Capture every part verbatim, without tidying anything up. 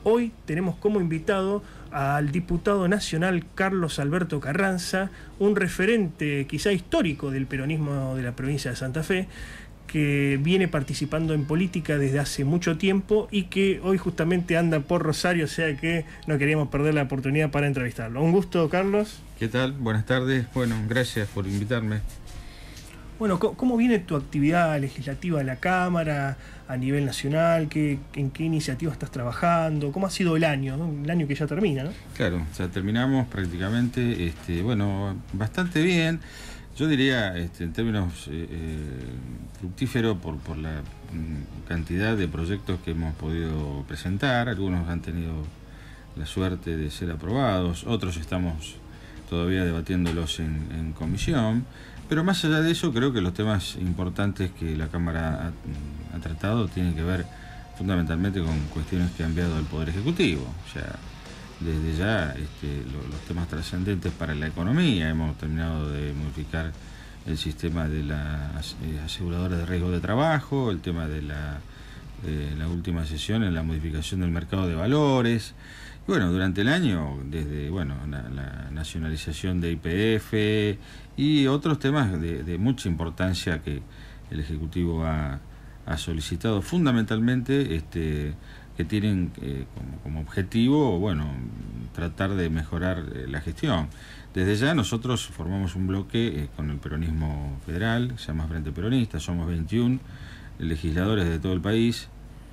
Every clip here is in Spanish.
Hoy tenemos como invitado al diputado nacional Carlos Alberto Carranza, un referente quizá histórico del peronismo de la provincia de Santa Fe, que viene participando en política desde hace mucho tiempo y que hoy justamente anda por Rosario, o sea que no queríamos perder la oportunidad para entrevistarlo. Un gusto, Carlos. ¿Qué tal? Buenas tardes. Bueno, gracias por invitarme. Bueno, ¿cómo viene tu actividad legislativa en la Cámara a nivel nacional? ¿Qué, ¿En qué iniciativa estás trabajando? ¿Cómo ha sido el año, ¿no? El año que ya termina, ¿no? Claro, ya terminamos prácticamente, este, bueno, bastante bien. Yo diría, este, en términos eh, fructífero por, por la cantidad de proyectos que hemos podido presentar. Algunos han tenido la suerte de ser aprobados, otros estamos todavía debatiéndolos en, en comisión. Pero más allá de eso, creo que los temas importantes que la Cámara ha, ha tratado tienen que ver fundamentalmente con cuestiones que han enviado el Poder Ejecutivo. O sea, desde ya este, lo, los temas trascendentes para la economía. Hemos terminado de modificar el sistema de las eh, aseguradoras de riesgo de trabajo, el tema de la, de la última sesión en la modificación del mercado de valores. Y bueno, durante el año, desde bueno la, la nacionalización de Y P F y otros temas de, de mucha importancia que el Ejecutivo ha, ha solicitado, fundamentalmente este, que tienen eh, como, como objetivo, bueno, tratar de mejorar eh, la gestión. Desde ya nosotros formamos un bloque eh, con el peronismo federal, se llama Frente Peronista, somos veintiún legisladores de todo el país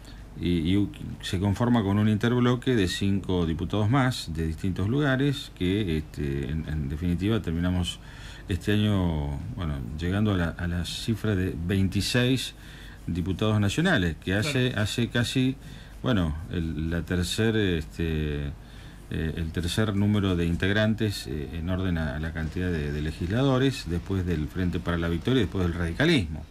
y, y se conforma con un interbloque de cinco diputados más de distintos lugares que este, en, en definitiva terminamos este año, bueno, llegando a la, a la cifra de veintiséis diputados nacionales, que hace, claro. hace casi, bueno, el, la tercer, este, eh, el tercer número de integrantes eh, en orden a, a la cantidad de, de legisladores, después del Frente para la Victoria y después del radicalismo.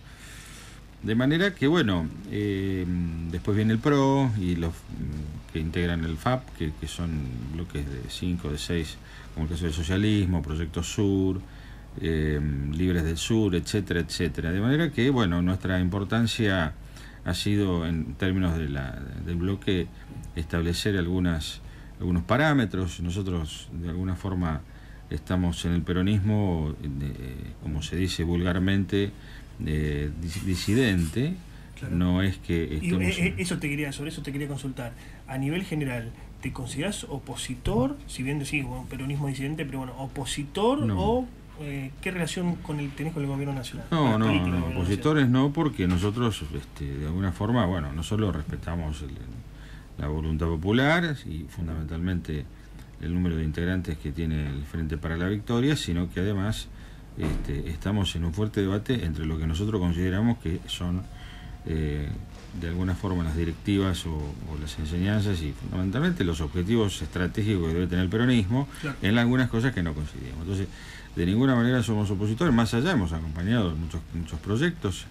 De manera que, bueno, eh, después viene el P R O y los que integran el F A P, que, que son bloques de cinco, de seis, como el caso del socialismo, Proyecto Sur, eh, Libres del Sur, etcétera, etcétera. De manera que, bueno, nuestra importancia ha sido, en términos de la, del bloque, establecer algunas, algunos parámetros. Nosotros, de alguna forma, estamos en el peronismo, eh, como se dice vulgarmente, Eh, disidente. Claro. No es que estemos... y, eh, eso te quería, sobre eso te quería consultar. A nivel general, ¿te considerás opositor? Si bien decís, bueno, peronismo disidente, pero bueno, ¿opositor no. o eh, qué relación con el tenés con el gobierno nacional? No, no, no, opositores no, porque nosotros este, de alguna forma, bueno, no solo respetamos el, la voluntad popular y fundamentalmente el número de integrantes que tiene el Frente para la Victoria, sino que además Este, estamos en un fuerte debate entre lo que nosotros consideramos que son eh, de alguna forma las directivas o, o las enseñanzas y fundamentalmente los objetivos estratégicos que debe tener el peronismo, claro. En algunas cosas que no coincidimos. Entonces, de ninguna manera somos opositores, más allá hemos acompañado muchos, muchos proyectos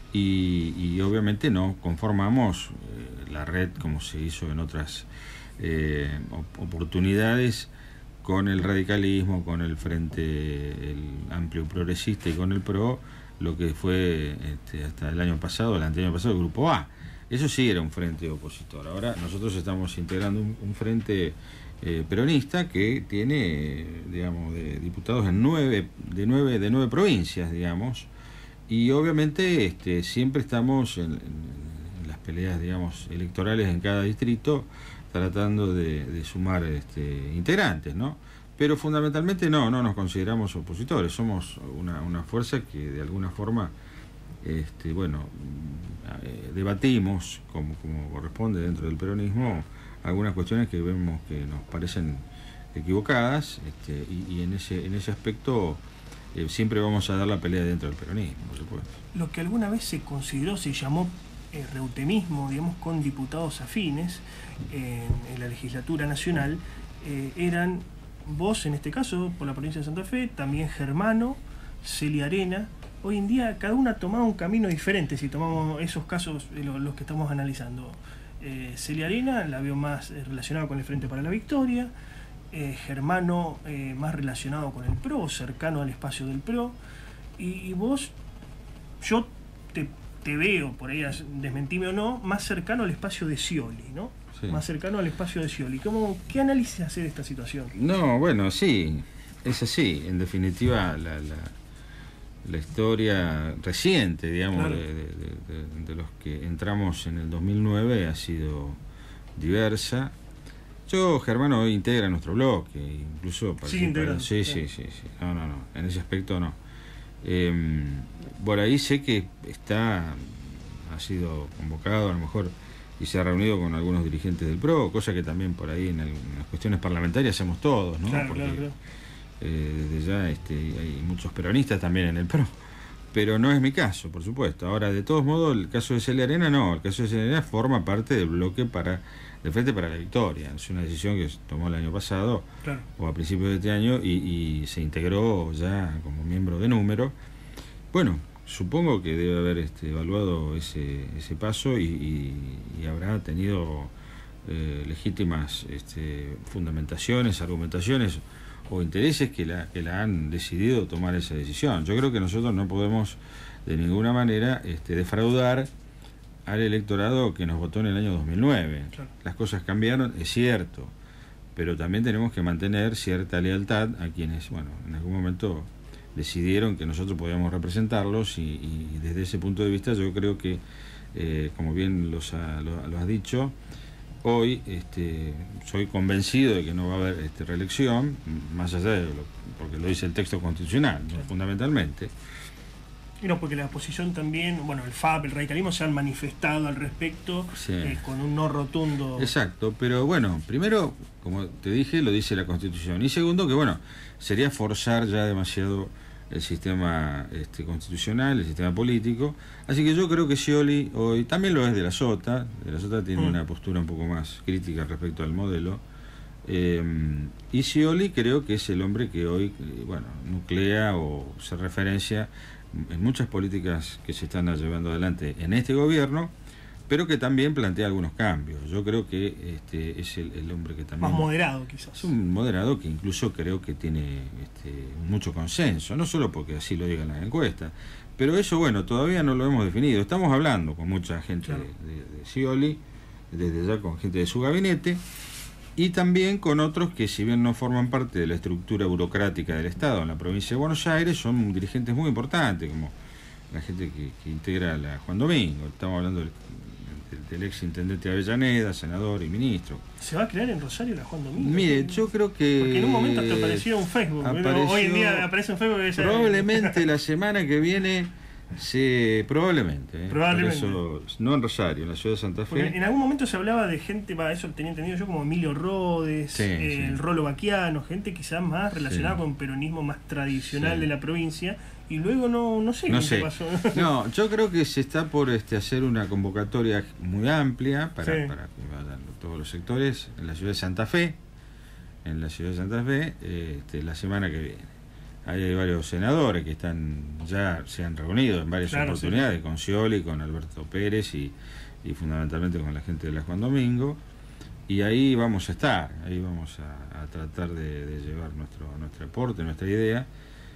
y, y obviamente no conformamos eh, la red como se hizo en otras eh, oportunidades con el radicalismo, con el Frente el Amplio Progresista y con el P R O, lo que fue este, hasta el año pasado, el anteaño pasado, el Grupo A. Eso sí era un frente opositor. Ahora nosotros estamos integrando un, un frente eh, peronista que tiene, digamos, de diputados en nueve, de nueve, de nueve provincias, digamos, y obviamente este, siempre estamos en, en las peleas, digamos, electorales en cada distrito, tratando de, de sumar este, integrantes, ¿no? Pero fundamentalmente no, no nos consideramos opositores, somos una, una fuerza que de alguna forma, este, bueno, eh, debatimos, como, como corresponde dentro del peronismo, algunas cuestiones que vemos que nos parecen equivocadas, este, y, y en ese, en ese aspecto eh, siempre vamos a dar la pelea dentro del peronismo, por supuesto. Lo que alguna vez se consideró, se llamó Eh, reutemismo, digamos, con diputados afines eh, en la legislatura nacional, eh, eran vos, en este caso, por la provincia de Santa Fe, también Germano, Celia Arena. Hoy en día cada una ha tomado un camino diferente, si tomamos esos casos, eh, los, los que estamos analizando. Eh, Celia Arena la veo más eh, relacionada con el Frente para la Victoria, eh, Germano eh, más relacionado con el P R O, cercano al espacio del P R O, y, y vos, yo te te veo, por ahí desmentime o no, más cercano al espacio de Scioli, ¿no? sí. más cercano al espacio de Scioli. ¿Cómo, ¿Qué análisis hace de esta situación? No, bueno, sí, es así. En definitiva, la, la, la historia reciente, digamos, claro. de, de, de, de los que entramos en el dos mil nueve ha sido diversa. Yo, Germán, hoy integra nuestro bloque, incluso para sí, integra, sí, sí, sí, sí. No, no, no. En ese aspecto no. Eh, por ahí sé que está, ha sido convocado a lo mejor y se ha reunido con algunos dirigentes del P R O, cosa que también por ahí en, el, en las cuestiones parlamentarias hacemos todos, ¿no? Claro, Porque claro, claro. Eh, desde ya este, hay muchos peronistas también en el P R O, pero no es mi caso, por supuesto. Ahora, de todos modos, el caso de Celia Arena no, el caso de Celia Arena forma parte del bloque para de Frente para la Victoria. Es una decisión que se tomó el año pasado, claro. o a principios de este año, y, y se integró ya como miembro de número. Bueno, supongo que debe haber este, evaluado ese, ese paso y, y, y habrá tenido eh, legítimas este, fundamentaciones, argumentaciones o intereses que la, que la han decidido tomar esa decisión. Yo creo que nosotros no podemos de ninguna manera este, defraudar al electorado que nos votó en el año dos mil nueve. Claro. Las cosas cambiaron, es cierto, pero también tenemos que mantener cierta lealtad a quienes, bueno, en algún momento decidieron que nosotros podíamos representarlos y, y desde ese punto de vista yo creo que, eh, como bien los ha, lo, lo has dicho, hoy este, soy convencido de que no va a haber este, reelección, más allá de lo, porque lo dice el texto constitucional, ¿no? Fundamentalmente. Y no, porque la oposición también, bueno, el F A P, el radicalismo se han manifestado al respecto, sí. eh, con un no rotundo. Exacto, pero bueno, primero, como te dije, lo dice la Constitución. Y segundo, que bueno, sería forzar ya demasiado el sistema este, constitucional, el sistema político. Así que yo creo que Scioli hoy, también lo es de la Sota, de la Sota tiene mm. una postura un poco más crítica respecto al modelo. Eh, y Scioli creo que es el hombre que hoy, bueno, nuclea o se referencia en muchas políticas que se están llevando adelante en este gobierno, pero que también plantea algunos cambios. Yo creo que este es el, el hombre que también... Más moderado, quizás. Es un moderado que incluso creo que tiene este, mucho consenso, no solo porque así lo digan las encuestas, pero eso, bueno, todavía no lo hemos definido. Estamos hablando con mucha gente claro. de, de, de Scioli, desde ya con gente de su gabinete, y también con otros que, si bien no forman parte de la estructura burocrática del Estado en la provincia de Buenos Aires, son dirigentes muy importantes, como la gente que, que integra la Juan Domingo. Estamos hablando del, del, del ex intendente de Avellaneda, senador y ministro. ¿Se va a crear en Rosario la Juan Domingo? Mire, yo creo que... Porque en un momento hasta apareció en Facebook. Apareció, hoy en día aparece en Facebook. Esa... Probablemente la semana que viene... Sí, probablemente, ¿eh? Probablemente. Eso, no en Rosario, en la ciudad de Santa Fe. Porque en algún momento se hablaba de gente, va, eso tenía entendido yo, como Emilio Rodes, sí, eh, sí. el Rolo Baquiano, gente quizás más relacionada sí. con peronismo más tradicional sí. de la provincia, y luego no, no sé no qué sé. pasó. No, yo creo que se está por este, hacer una convocatoria muy amplia para, sí. para que vayan todos los sectores en la ciudad de Santa Fe, en la ciudad de Santa Fe, este, la semana que viene. Ahí hay varios senadores que están ya se han reunido en varias claro, oportunidades, sí. con Scioli, con Alberto Pérez y, y fundamentalmente con la gente de la Juan Domingo, y ahí vamos a estar, ahí vamos a, a tratar de, de llevar nuestro nuestro aporte, nuestra idea.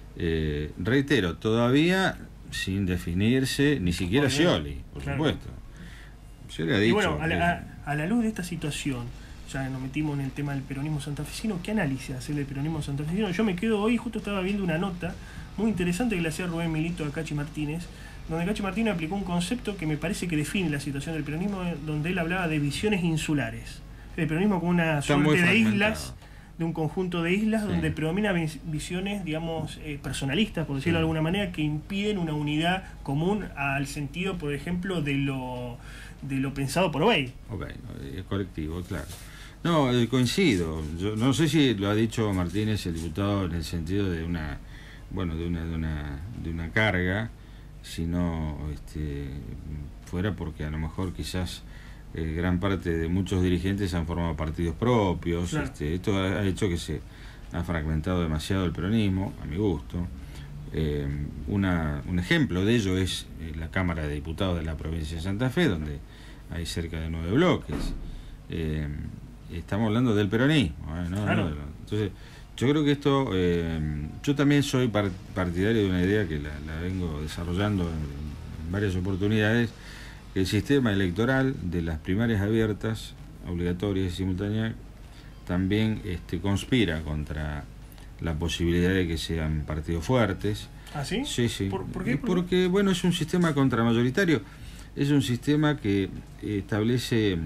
Eh, reitero, todavía sin definirse ni siquiera Scioli, por claro. supuesto. Scioli ha dicho. Y bueno, a la, que, a, a la luz de esta situación, ya nos metimos en el tema del peronismo santafesino, ¿qué análisis hacer del peronismo santafesino? Yo me quedo hoy, justo estaba viendo una nota muy interesante que le hacía Rubén Milito a Cachi Martínez, donde Cachi Martínez aplicó un concepto que me parece que define la situación del peronismo, donde él hablaba de visiones insulares. El peronismo como una Está suerte de islas, de un conjunto de islas, sí. donde predomina visiones, digamos, eh, personalistas, por decirlo sí. de alguna manera, que impiden una unidad común al sentido, por ejemplo, de lo, de lo pensado por Obey. Ok, es colectivo, claro. No, coincido. Yo no sé si lo ha dicho Martínez, el diputado, en el sentido de una, bueno, de una, de una, de una carga, sino este, fuera porque a lo mejor quizás eh, gran parte de muchos dirigentes han formado partidos propios. Claro. Este, esto ha, ha hecho que se ha fragmentado demasiado el peronismo, a mi gusto. Eh, una, un ejemplo de ello es eh, la Cámara de Diputados de la provincia de Santa Fe, donde hay cerca de nueve bloques. Eh, Estamos hablando del peronismo, ¿eh? ¿No? Claro. No, entonces, yo creo que esto, eh, yo también soy partidario de una idea que la, la vengo desarrollando en, en varias oportunidades, que el sistema electoral de las primarias abiertas obligatoria y simultánea también este, conspira contra la posibilidad de que sean partidos fuertes. ¿Ah, sí? Sí, sí. ¿Por, por qué? Porque, bueno, es un sistema contramayoritario, es un sistema que establece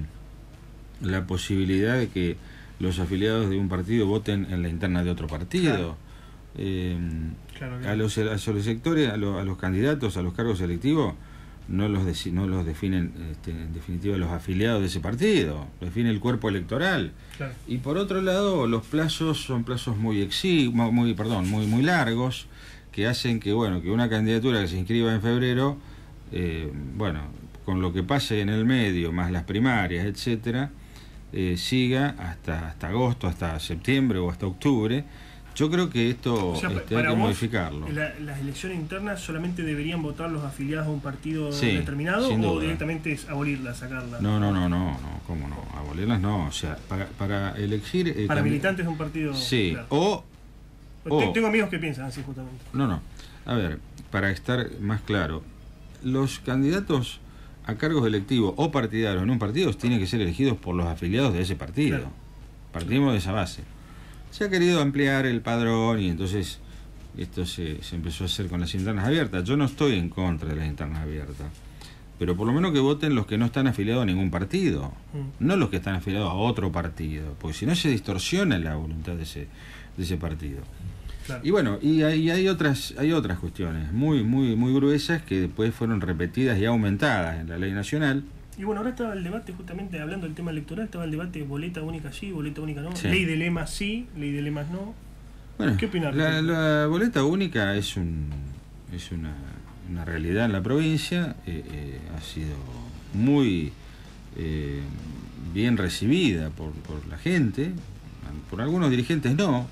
la posibilidad de que los afiliados de un partido voten en la interna de otro partido. Claro. Eh, claro, claro. A, los, a los sectores, a, lo, a los candidatos, a los cargos electivos, no los, de, no los definen este, en definitiva los afiliados de ese partido, lo define el cuerpo electoral. Claro. Y por otro lado, los plazos son plazos muy exiguos, muy, perdón, muy, muy largos, que hacen que, bueno, que una candidatura que se inscriba en febrero, eh, bueno, con lo que pase en el medio, más las primarias, etcétera, eh, siga hasta, hasta agosto, hasta septiembre o hasta octubre. Yo creo que esto o sea, este, hay que vos, modificarlo. La, ¿Las elecciones internas solamente deberían votar los afiliados a un partido sí, determinado o duda. directamente es abolirlas, sacarlas? No, no, no, no, no, ¿cómo no? Abolirlas no, o sea, para, para elegir... Eh, para militantes de un partido... Sí, claro. o, o... Tengo amigos que piensan así justamente. No, no, a ver, para estar más claro, los candidatos a cargos electivos o partidarios en un partido tienen que ser elegidos por los afiliados de ese partido. Claro. Partimos de esa base. Se ha querido ampliar el padrón y entonces esto se, se empezó a hacer con las internas abiertas. Yo no estoy en contra de las internas abiertas, pero por lo menos que voten los que no están afiliados a ningún partido, mm. no los que están afiliados a otro partido, porque si no se distorsiona la voluntad de ese, de ese partido. Claro. Y bueno, y hay, hay otras hay otras cuestiones muy muy muy gruesas que después fueron repetidas y aumentadas en la ley nacional. Y bueno, ahora estaba el debate, justamente hablando del tema electoral, estaba el debate boleta única sí, boleta única no, sí. Ley de lemas sí, ley de lemas no. Bueno, ¿qué opinas? La, la boleta única es un es una, una realidad en la provincia, eh, eh, ha sido muy eh, bien recibida por, por la gente, por algunos dirigentes no,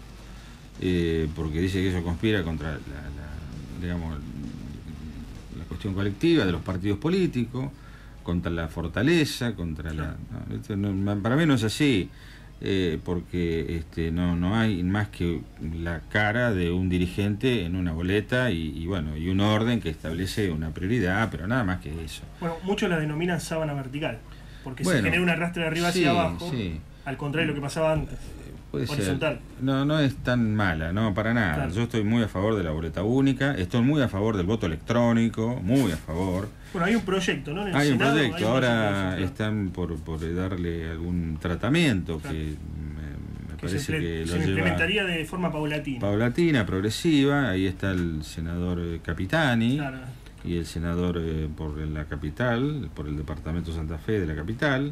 eh, porque dice que eso conspira contra la, la, digamos, la cuestión colectiva de los partidos políticos, contra la fortaleza, contra la... No, esto no, para mí no es así, eh, porque este, no, no hay más que la cara de un dirigente en una boleta y, y bueno, y un orden que establece una prioridad, pero nada más que eso. Bueno, muchos la denominan sábana vertical, porque bueno, se genera un arrastre de arriba sí, hacia abajo, sí. al contrario de lo que pasaba antes. Puede horizontal. Ser. No, no es tan mala, no, para nada. Claro. Yo estoy muy a favor de la boleta única, estoy muy a favor del voto electrónico, muy a favor. Bueno, hay un proyecto, ¿no? En el hay, Senado, un proyecto, hay un ahora proyecto, están por, por darle algún tratamiento claro. que me, me que parece se que se lo implementaría de forma paulatina. Paulatina, progresiva, ahí está el senador Capitani claro. y el senador eh, por la capital, por el departamento Santa Fe de la capital.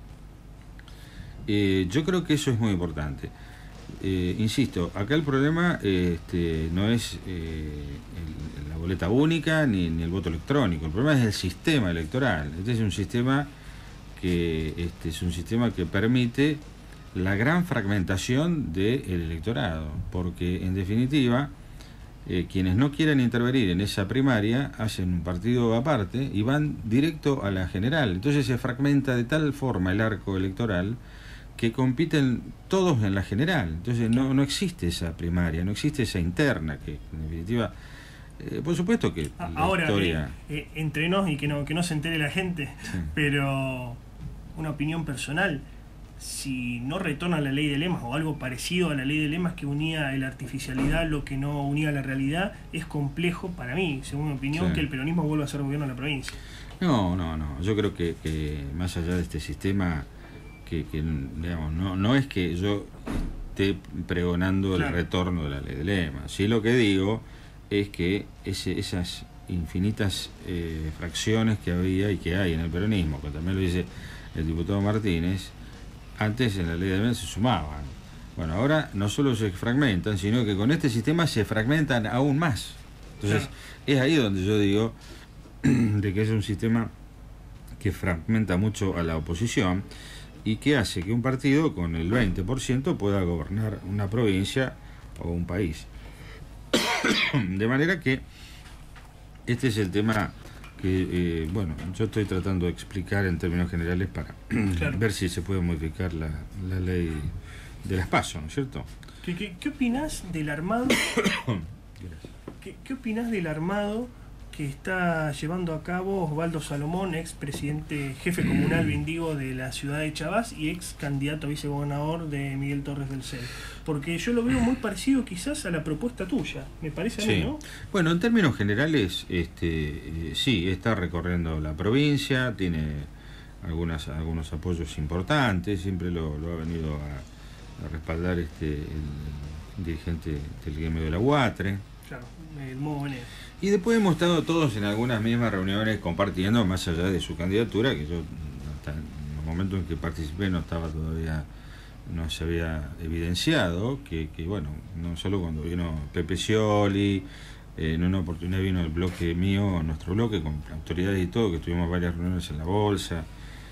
Eh, yo creo que eso es muy importante. Eh, insisto, acá el problema eh, este, no es eh, el, la boleta única ni, ni el voto electrónico, el problema es el sistema electoral. Este es un sistema que este es un sistema que permite la gran fragmentación del electorado, porque en definitiva eh, quienes no quieran intervenir en esa primaria hacen un partido aparte y van directo a la general. Entonces se fragmenta de tal forma el arco electoral que compiten todos en la general. Entonces no, no existe esa primaria, no existe esa interna, que en definitiva, eh, por supuesto que la ahora historia... eh, eh, entre nos y que no, que no se entere la gente, sí. Pero una opinión personal, si no retorna la ley de lemas o algo parecido a la ley de lemas que unía la artificialidad, lo que no unía la realidad, es complejo para mí, según mi opinión, sí. que el peronismo vuelva a ser gobierno de la provincia. No, no, no, yo creo que, que más allá de este sistema que, que digamos, no, no es que yo esté pregonando claro. el retorno de la ley de lemas. Sí, lo que digo es que ese, esas infinitas eh, fracciones que había y que hay en el peronismo, que también lo dice el diputado Martínez, antes en la ley de lemas se sumaban. Bueno, ahora no solo se fragmentan, sino que con este sistema se fragmentan aún más. Entonces, claro. es ahí donde yo digo de que es un sistema que fragmenta mucho a la oposición y que hace que un partido con el veinte por ciento pueda gobernar una provincia o un país. De manera que este es el tema que, eh, bueno, yo estoy tratando de explicar en términos generales para claro. ver si se puede modificar la, la ley de las PASO, ¿no es cierto? ¿Qué, qué, qué opinás del armado? ¿Qué, ¿Qué opinás del armado que está llevando a cabo Osvaldo Salomón, ex presidente, jefe comunal vindigo de la ciudad de Chabás y ex candidato a vicegobernador de Miguel Torres del C E L. Porque yo lo veo muy parecido quizás a la propuesta tuya, me parece a sí. mí, ¿no? Bueno, en términos generales, este, eh, sí, está recorriendo la provincia, tiene algunas algunos apoyos importantes, siempre lo, lo ha venido a, a respaldar este el dirigente del gremio de la UATRE. Claro, el modo Benet. Y después hemos estado todos en algunas mismas reuniones compartiendo, más allá de su candidatura, que yo hasta en el momento en que participé no estaba todavía, no se había evidenciado, que, que bueno, no solo cuando vino Pepe Scioli, eh, en una oportunidad vino el bloque mío, nuestro bloque, con autoridades y todo, que tuvimos varias reuniones en la bolsa,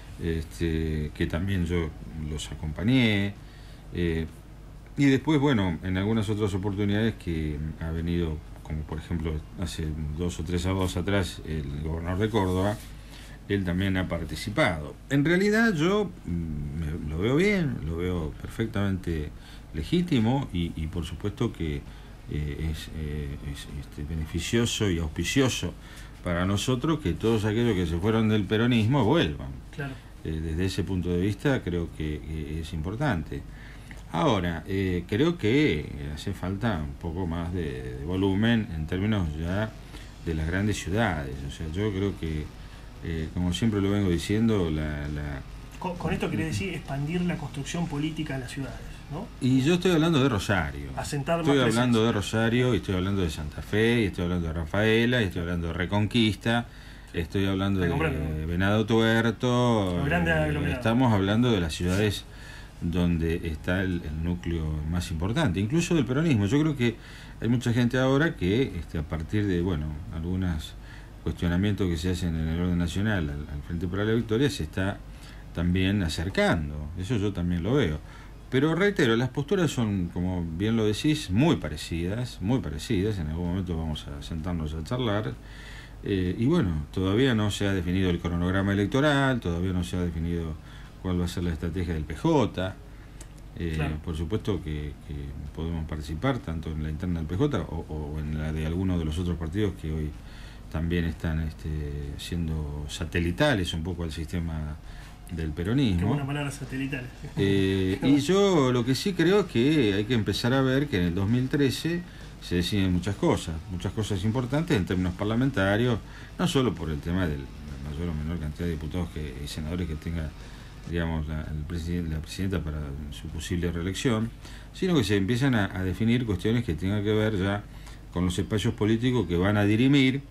este, que también yo los acompañé, eh, y después, bueno, en algunas otras oportunidades que ha venido, como por ejemplo hace dos o tres sábados atrás, el gobernador de Córdoba, él también ha participado. En realidad yo me, lo veo bien, lo veo perfectamente legítimo y, y por supuesto que eh, es, eh, es este, beneficioso y auspicioso para nosotros que todos aquellos que se fueron del peronismo vuelvan. Claro. Eh, desde ese punto de vista creo que, que es importante. Ahora, eh, creo que hace falta un poco más de, de volumen en términos ya de las grandes ciudades. O sea, yo creo que, eh, como siempre lo vengo diciendo, la... la con, con esto querés decir expandir la construcción política de las ciudades, ¿no? Y yo estoy hablando de Rosario. Asentar estoy más hablando presencia. de Rosario, y estoy hablando de Santa Fe, y estoy hablando de Rafaela, y estoy hablando de Reconquista, estoy hablando de Venado Tuerto. Eh, estamos hablando de las ciudades donde está el, el núcleo más importante, incluso del peronismo. Yo creo que hay mucha gente ahora que, este, a partir de, bueno, algunos cuestionamientos que se hacen en el orden nacional al, al Frente para la Victoria, se está también acercando. Eso yo también lo veo. Pero reitero, las posturas son, como bien lo decís, muy parecidas, muy parecidas. En algún momento vamos a sentarnos a charlar. Eh, y bueno, todavía no se ha definido el cronograma electoral, todavía no se ha definido cuál va a ser la estrategia del P J. Eh, claro. Por supuesto que, que podemos participar tanto en la interna del P J o, o en la de algunos de los otros partidos que hoy también están este, siendo satelitales un poco al sistema del peronismo. Qué buena palabra, satelital. Eh, y yo lo que sí creo es que hay que empezar a ver que en el dos mil trece se deciden muchas cosas, muchas cosas importantes en términos parlamentarios, no solo por el tema de la mayor o menor cantidad de diputados que, y senadores que tenga, digamos, la, el presidente, la presidenta para su posible reelección, sino que se empiezan a, a definir cuestiones que tengan que ver ya con los espacios políticos que van a dirimir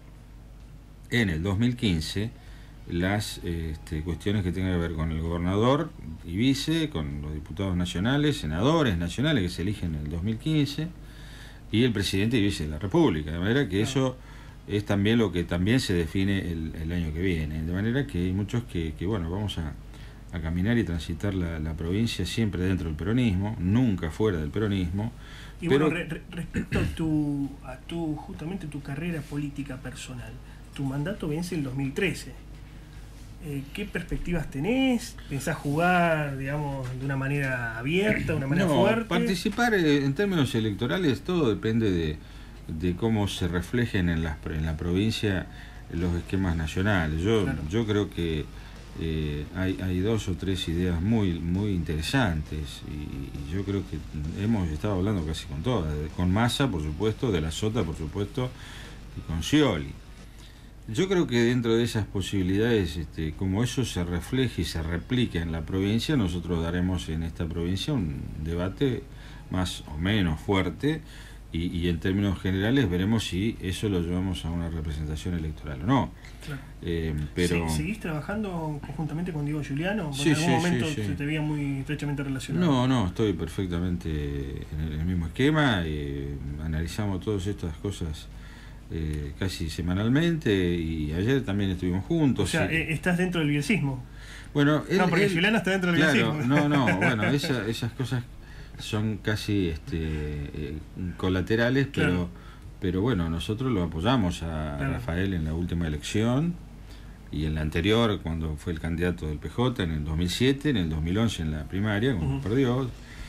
en el dos mil quince las este, cuestiones que tengan que ver con el gobernador y vice, con los diputados nacionales, senadores nacionales que se eligen en el dos mil quince, y el presidente y vice de la República, de manera que eso es también lo que también se define el, el año que viene, de manera que hay muchos que, que bueno, vamos a, a caminar y transitar la, la provincia siempre dentro del peronismo, nunca fuera del peronismo. Y pero, bueno, re, respecto a tu, a tu, justamente tu carrera política personal, tu mandato vence el dos mil trece. Eh, ¿Qué perspectivas tenés? ¿Pensás jugar, digamos, de una manera abierta, de una manera no, fuerte? Participar eh, en términos electorales, todo depende de, de cómo se reflejen en, las, en la provincia los esquemas nacionales. Yo, claro. yo creo que eh, hay, hay dos o tres ideas muy, muy interesantes y, y yo creo que hemos estado hablando casi con todas, con Massa, por supuesto, de la Sota, por supuesto, y con Scioli. Yo creo que dentro de esas posibilidades, este, como eso se refleje y se replique en la provincia, nosotros daremos en esta provincia un debate más o menos fuerte y, y en términos generales veremos si eso lo llevamos a una representación electoral o no. Claro. Eh, pero... ¿Seguís trabajando conjuntamente con Diego Giuliano? Sí, ¿En algún sí, momento sí, sí. se te veía muy estrechamente relacionado? No, no, estoy perfectamente en el, en el mismo esquema. Eh, analizamos todas estas cosas Eh, casi semanalmente y ayer también estuvimos juntos. O sea, y... estás dentro del bielcismo. Bueno, él, no, porque él, Giuliano está dentro del claro, bielcismo. No, no, bueno, esa, esas cosas son casi este, eh, colaterales, pero, claro. pero bueno, nosotros lo apoyamos a claro. Rafael en la última elección y en la anterior cuando fue el candidato del P J en el dos mil siete, en el dos mil once en la primaria, cuando uh-huh. perdió.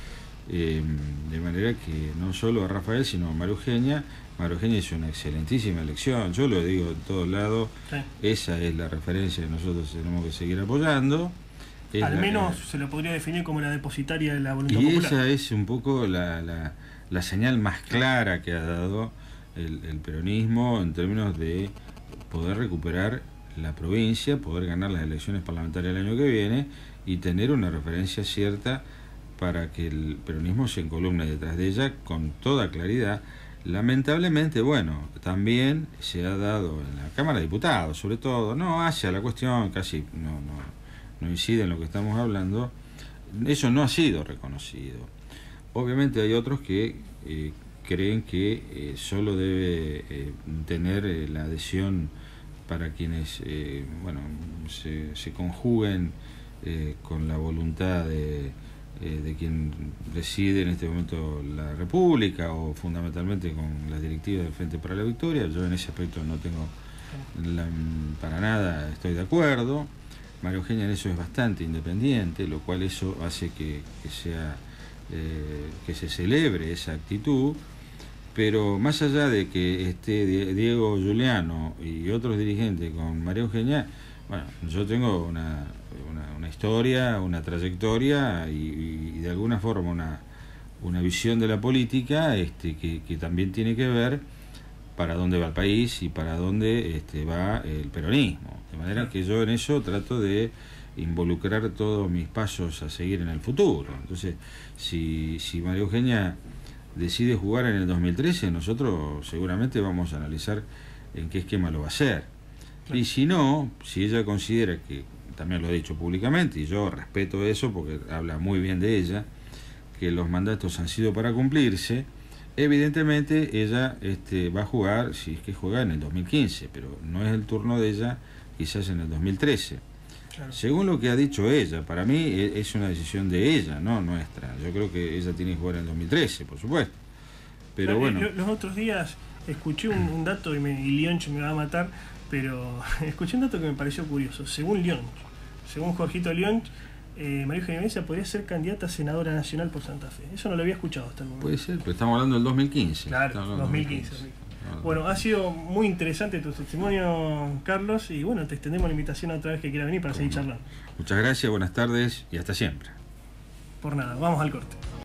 Eh, de manera que no solo a Rafael, sino a María Eugenia. María Eugenia hizo una excelentísima elección, yo lo digo en todos lados, sí. Esa es la referencia que nosotros tenemos que seguir apoyando. Es Al la, menos la, se lo podría definir como la depositaria de la voluntad y popular. Y esa es un poco la, la, la señal más clara que ha dado el, el peronismo en términos de poder recuperar la provincia, poder ganar las elecciones parlamentarias el año que viene y tener una referencia cierta para que el peronismo se encolumne detrás de ella con toda claridad. Lamentablemente, bueno, también se ha dado en la Cámara de Diputados, sobre todo, no hacia la cuestión, casi no, no, no incide en lo que estamos hablando, eso no ha sido reconocido. Obviamente hay otros que eh, creen que eh, solo debe eh, tener eh, la adhesión para quienes eh, bueno, se, se conjuguen eh, con la voluntad de, eh, de quien preside en este momento la República, o fundamentalmente con las directivas del Frente para la Victoria. Yo en ese aspecto no tengo la, para nada, estoy de acuerdo. María Eugenia en eso es bastante independiente, lo cual eso hace que, que sea eh, que se celebre esa actitud. Pero más allá de que esté Diego Giuliano y otros dirigentes con María Eugenia, bueno, yo tengo una, una, una historia, una trayectoria y, y de alguna forma una, una visión de la política este, que, que también tiene que ver para dónde va el país y para dónde este, va el peronismo. De manera que yo en eso trato de involucrar todos mis pasos a seguir en el futuro. Entonces, si, si María Eugenia decide jugar en el dos mil trece, nosotros seguramente vamos a analizar en qué esquema lo va a hacer. Y si no, si ella considera que, también lo ha dicho públicamente, y yo respeto eso porque habla muy bien de ella, que los mandatos han sido para cumplirse, evidentemente ella este, va a jugar, si es que juega, en el dos mil quince, pero no es el turno de ella, quizás en el dos mil trece. Claro. Según lo que ha dicho ella, para mí es una decisión de ella, no nuestra. Yo creo que ella tiene que jugar en el dos mil trece, por supuesto. Pero no, bueno. Los otros días escuché un, un dato y, me, y Leonch me va a matar, pero escuché un dato que me pareció curioso. Según Leonch, según Jorgito Leonch, eh, María Eugenia Mesa podría ser candidata a senadora nacional por Santa Fe. Eso no lo había escuchado hasta el momento. Puede ser, pero estamos hablando del dos mil quince. Claro, dos mil quince. dos mil quince. Bueno, ha sido muy interesante tu testimonio, Carlos, y bueno, te extendemos la invitación a otra vez que quiera venir para seguir charlando. Muchas gracias, buenas tardes y hasta siempre. Por nada, vamos al corte.